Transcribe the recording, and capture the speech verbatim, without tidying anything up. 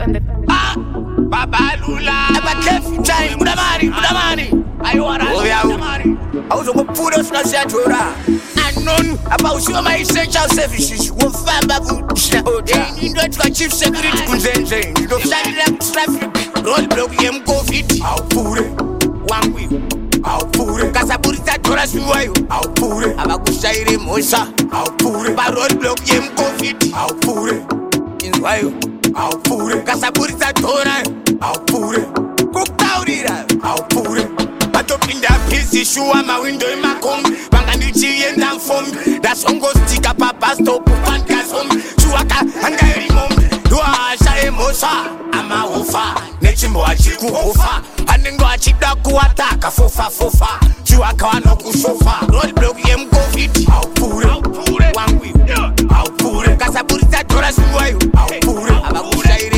on the Ah, Babalula. Aba kefi time, budamani, budamani. Ayo ara, budamani. Auzo kupudo tunaziatura. Anon, aba usiwa my essential services. Wofamba kutisha. Eni ndo tuka chief security kunzenze. Ndo fshadira traffic. Roadblock yem COVID. Au pure. Wangwi. Au pure. Kasaburita tora suwayo. Au pure. Aba kushairi mosa. Au pure. Ba roadblock yem COVID. Au pure. Inwayo. Au pure. Kasaburita tora. Au pure. Kuktaurira. Au pure. Atopinda pisi shua ma window in my comb. Banganichi and I'm from. That's on go stick up a stop. Pankas home. Chuaka and I remember. Do I say mosa? I'm a ufa. Nechimbo achiku ufa. Aningo achida kuataka fofa fofa. Chuaka no kusofa. Roadblock yem COVID. Au pure. Au pure. Wangwi. Au pure. Kasaburita tora suwayo. Au pure.